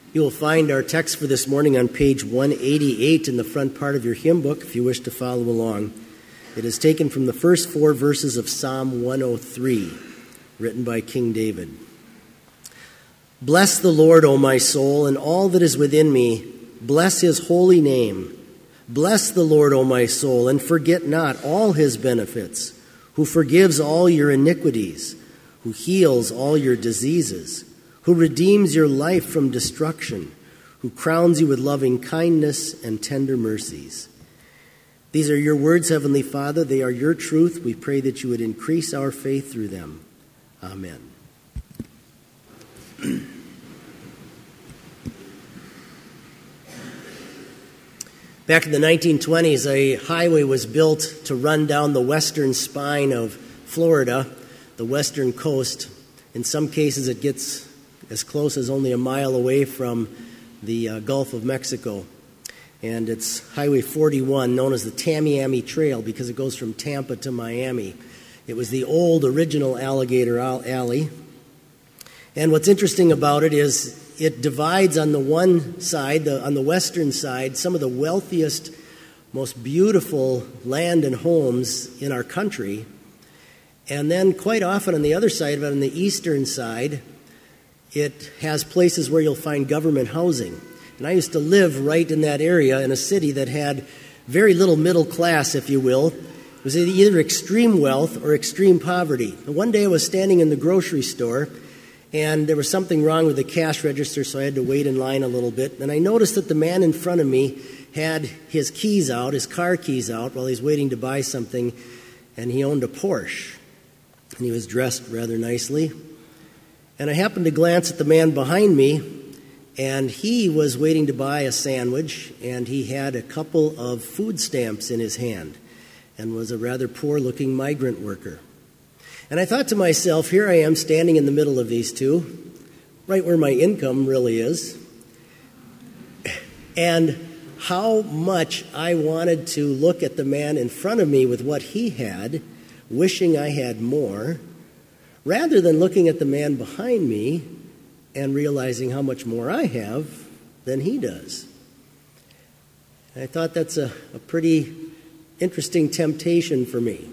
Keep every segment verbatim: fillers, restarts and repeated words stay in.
You will find our text for this morning on page one eighty-eight in the front part of your hymn book if you wish to follow along. It is taken from the first four verses of Psalm one oh three, written by King David. Bless the Lord, O my soul, and all that is within me. Bless his holy name. Bless the Lord, O my soul, and forget not all his benefits, who forgives all your iniquities, who heals all your diseases, who redeems your life from destruction, who crowns you with loving kindness and tender mercies. These are your words, Heavenly Father. They are your truth. We pray that you would increase our faith through them. Amen. Back in the nineteen twenties, a highway was built to run down the western spine of Florida, the western coast. In some cases, it gets as close as only a mile away from the uh, Gulf of Mexico. And it's Highway forty-one, known as the Tamiami Trail, because it goes from Tampa to Miami. It was the old original Alligator Alley. And what's interesting about it is it divides on the one side, the, on the western side, some of the wealthiest, most beautiful land and homes in our country. And then quite often on the other side of it, on the eastern side, it has places where you'll find government housing. And I used to live right in that area in a city that had very little middle class, if you will. It was either extreme wealth or extreme poverty. And one day I was standing in the grocery store, and there was something wrong with the cash register, so I had to wait in line a little bit. And I noticed that the man in front of me had his keys out, his car keys out, while he's waiting to buy something, and he owned a Porsche. And he was dressed rather nicely. And I happened to glance at the man behind me, and he was waiting to buy a sandwich, and he had a couple of food stamps in his hand and was a rather poor-looking migrant worker. And I thought to myself, here I am standing in the middle of these two, right where my income really is, and how much I wanted to look at the man in front of me with what he had, wishing I had more, rather than looking at the man behind me and realizing how much more I have than he does. And I thought that's a, a pretty interesting temptation for me.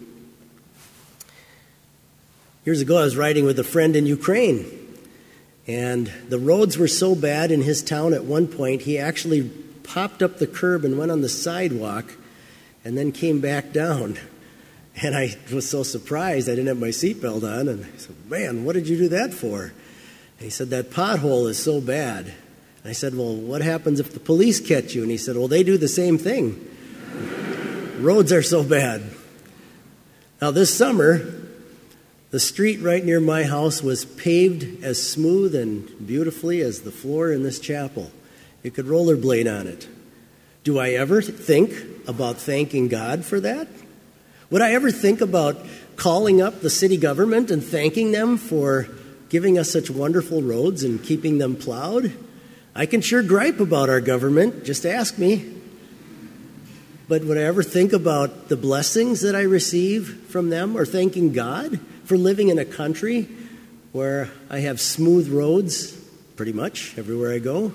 Years ago, I was riding with a friend in Ukraine, and the roads were so bad in his town at one point, he actually popped up the curb and went on the sidewalk and then came back down. And I was so surprised I didn't have my seatbelt on. And I said, man, what did you do that for? And he said, that pothole is so bad. And I said, well, what happens if the police catch you? And he said, well, they do the same thing. Roads are so bad. Now, this summer, the street right near my house was paved as smooth and beautifully as the floor in this chapel. You could rollerblade on it. Do I ever think about thanking God for that? Would I ever think about calling up the city government and thanking them for giving us such wonderful roads and keeping them plowed? I can sure gripe about our government, just ask me. But would I ever think about the blessings that I receive from them, or thanking God for living in a country where I have smooth roads pretty much everywhere I go?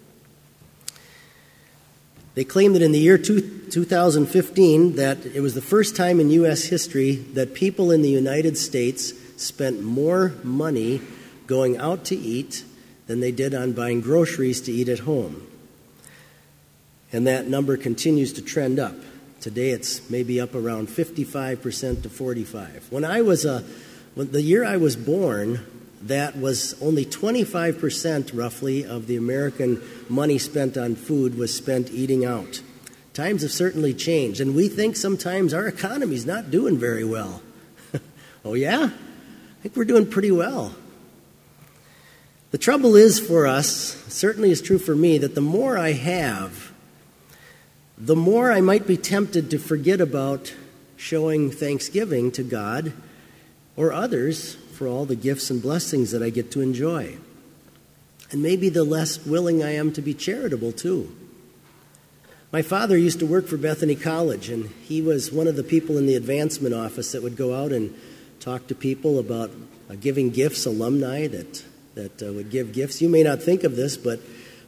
They claim that in the year two thousand fifteen that it was the first time in U S history that people in the United States spent more money going out to eat than they did on buying groceries to eat at home. And that number continues to trend up. Today it's maybe up around fifty-five percent to forty-five. When I was a, when the year I was born, that was only twenty-five percent roughly of the American money spent on food was spent eating out. Times have certainly changed, and we think sometimes our economy's not doing very well. Oh yeah? I think we're doing pretty well. The trouble is for us, certainly is true for me, that the more I have, the more I might be tempted to forget about showing thanksgiving to God or others for all the gifts and blessings that I get to enjoy. And maybe the less willing I am to be charitable, too. My father used to work for Bethany College, and he was one of the people in the advancement office that would go out and talk to people about uh, giving gifts, alumni that, that uh, would give gifts. You may not think of this, but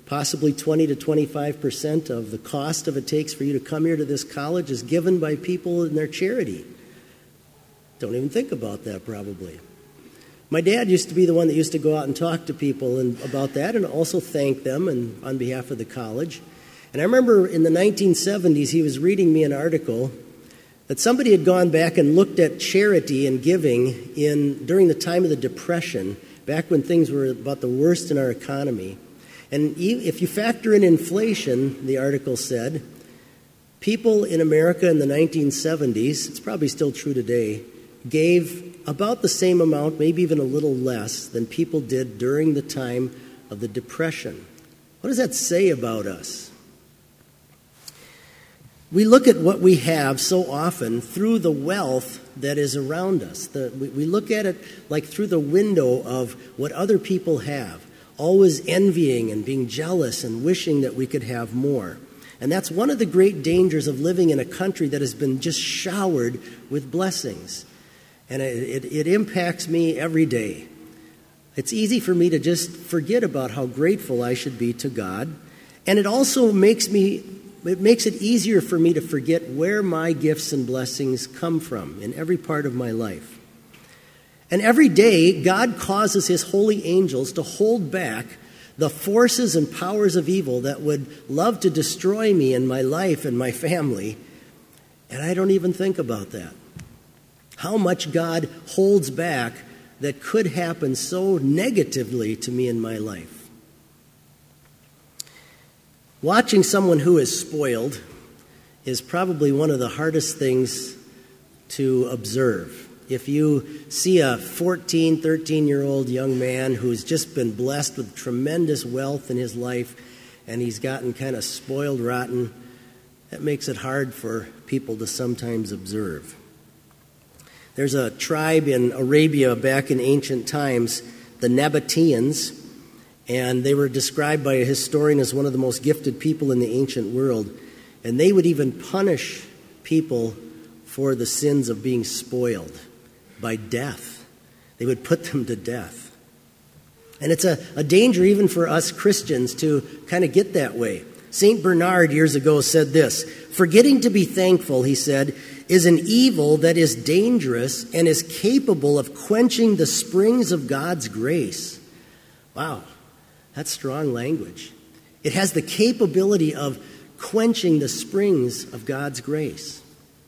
Possibly twenty to twenty-five percent of the cost of it takes for you to come here to this college is given by people in their charity. Don't even think about that probably. My dad used to be the one that used to go out and talk to people and, about that and also thank them and on behalf of the college. And I remember in the nineteen seventies he was reading me an article that somebody had gone back and looked at charity and giving in during the time of the Depression, back when things were about the worst in our economy. And if you factor in inflation, the article said, people in America in the nineteen seventies, it's probably still true today, gave about the same amount, maybe even a little less, than people did during the time of the Depression. What does that say about us? We look at what we have so often through the wealth that is around us. The, we, we look at it like through the window of what other people have, always envying and being jealous and wishing that we could have more. And that's one of the great dangers of living in a country that has been just showered with blessings. And it, it, it impacts me every day. It's easy for me to just forget about how grateful I should be to God. And it also makes me, it makes it easier for me to forget where my gifts and blessings come from in every part of my life. And every day, God causes his holy angels to hold back the forces and powers of evil that would love to destroy me and my life and my family. And I don't even think about that. How much God holds back that could happen so negatively to me in my life. Watching someone who is spoiled is probably one of the hardest things to observe. If you see a fourteen, thirteen-year-old young man who's just been blessed with tremendous wealth in his life and he's gotten kind of spoiled rotten, that makes it hard for people to sometimes observe. There's a tribe in Arabia back in ancient times, the Nabateans, and they were described by a historian as one of the most gifted people in the ancient world. And they would even punish people for the sins of being spoiled by death. They would put them to death. And it's a, a danger even for us Christians to kind of get that way. Saint Bernard years ago said this, "Forgetting to be thankful," he said, "is an evil that is dangerous and is capable of quenching the springs of God's grace." Wow, that's strong language. It has the capability of quenching the springs of God's grace.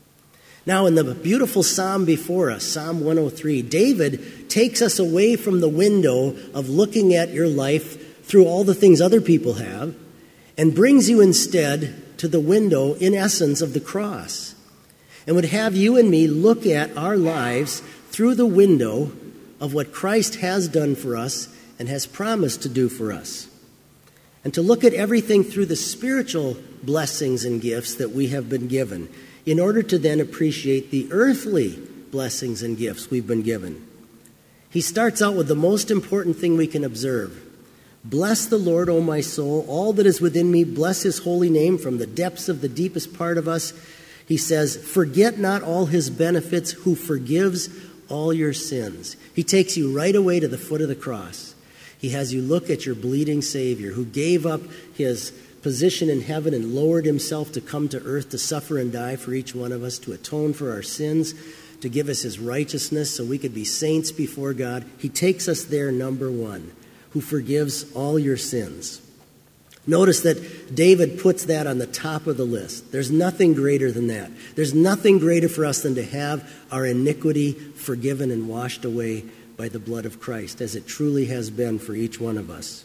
Now, in the beautiful psalm before us, Psalm one oh three, David takes us away from the window of looking at your life through all the things other people have and brings you instead to the window, in essence, of the cross, and would have you and me look at our lives through the window of what Christ has done for us and has promised to do for us, and to look at everything through the spiritual blessings and gifts that we have been given, in order to then appreciate the earthly blessings and gifts we've been given. He starts out with the most important thing we can observe. "Bless the Lord, O my soul, all that is within me, bless his holy name." From the depths of the deepest part of us, he says, "Forget not all his benefits, who forgives all your sins." He takes you right away to the foot of the cross. He has you look at your bleeding Savior who gave up his position in heaven and lowered himself to come to earth to suffer and die for each one of us, to atone for our sins, to give us his righteousness so we could be saints before God. He takes us there, number one, who forgives all your sins. Notice that David puts that on the top of the list. There's nothing greater than that. There's nothing greater for us than to have our iniquity forgiven and washed away by the blood of Christ, as it truly has been for each one of us.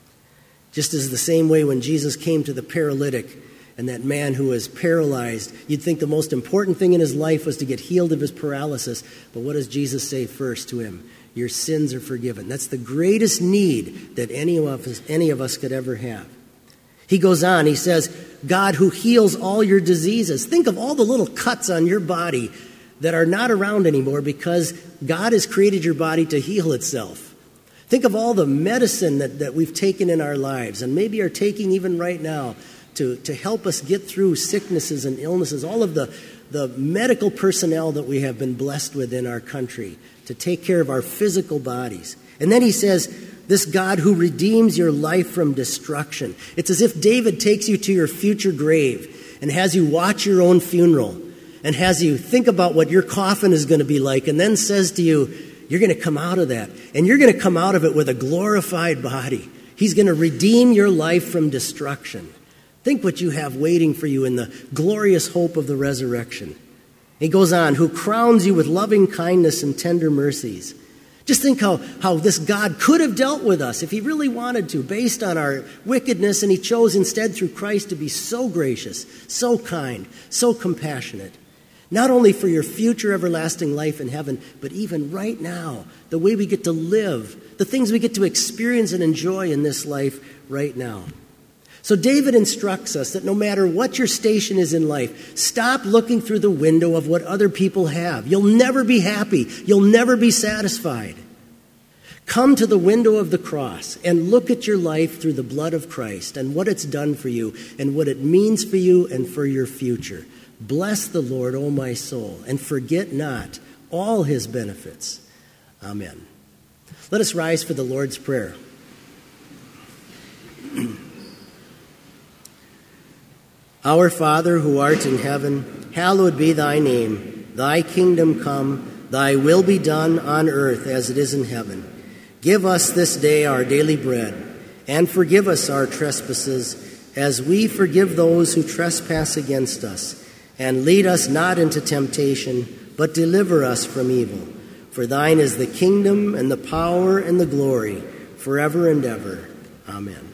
Just as the same way when Jesus came to the paralytic and that man who was paralyzed, you'd think the most important thing in his life was to get healed of his paralysis. But what does Jesus say first to him? Your sins are forgiven. That's the greatest need that any of us, any of us could ever have. He goes on, he says, God who heals all your diseases. Think of all the little cuts on your body that are not around anymore because God has created your body to heal itself. Think of all the medicine that, that we've taken in our lives and maybe are taking even right now to, to help us get through sicknesses and illnesses, all of the, the medical personnel that we have been blessed with in our country to take care of our physical bodies. And then he says, this God who redeems your life from destruction. It's as if David takes you to your future grave and has you watch your own funeral and has you think about what your coffin is going to be like and then says to you, you're going to come out of that, and you're going to come out of it with a glorified body. He's going to redeem your life from destruction. Think what you have waiting for you in the glorious hope of the resurrection. He goes on, who crowns you with loving kindness and tender mercies. Just think how, how this God could have dealt with us if he really wanted to, based on our wickedness, and he chose instead through Christ to be so gracious, so kind, so compassionate. Not only for your future everlasting life in heaven, but even right now, the way we get to live, the things we get to experience and enjoy in this life right now. So David instructs us that no matter what your station is in life, stop looking through the window of what other people have. You'll never be happy. You'll never be satisfied. Come to the window of the cross and look at your life through the blood of Christ and what it's done for you and what it means for you and for your future. Bless the Lord, O my soul, and forget not all his benefits. Amen. Let us rise for the Lord's Prayer. Our Father, who art in heaven, hallowed be thy name. Thy kingdom come, thy will be done on earth as it is in heaven. Give us this day our daily bread, and forgive us our trespasses, as we forgive those who trespass against us. And lead us not into temptation, but deliver us from evil. For thine is the kingdom and the power and the glory, forever and ever. Amen.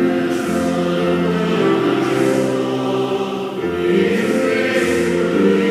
Amen.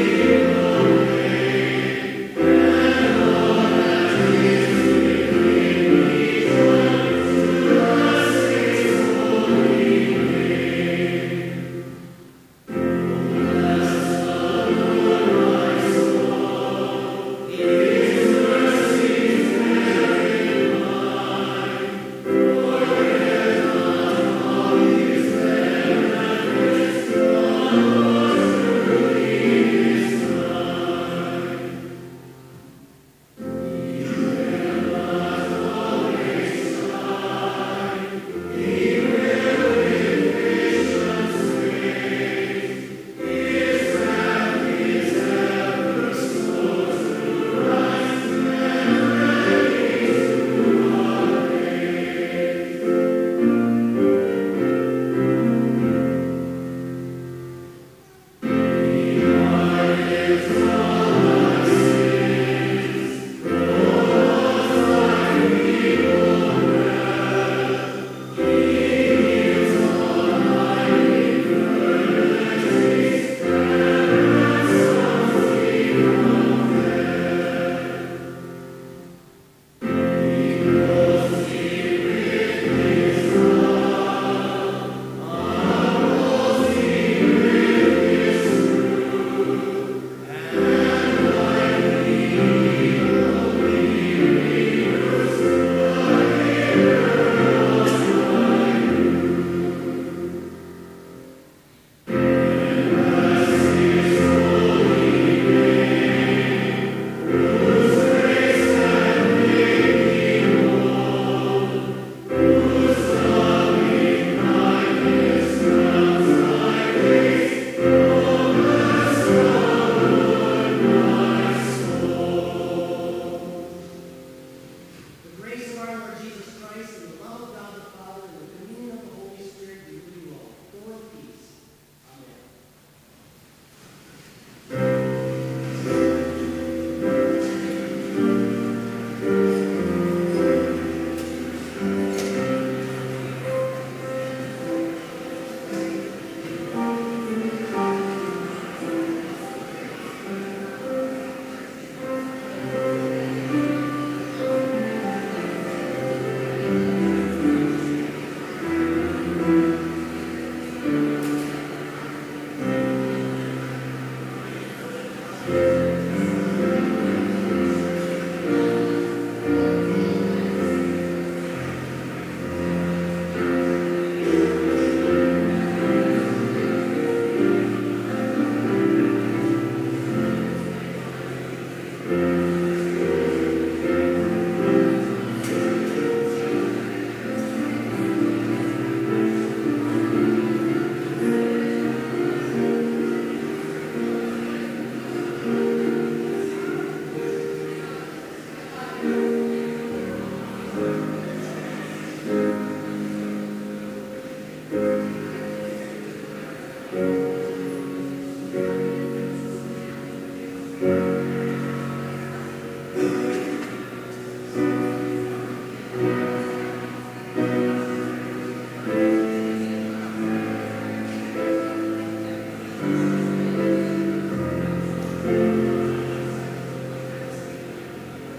you.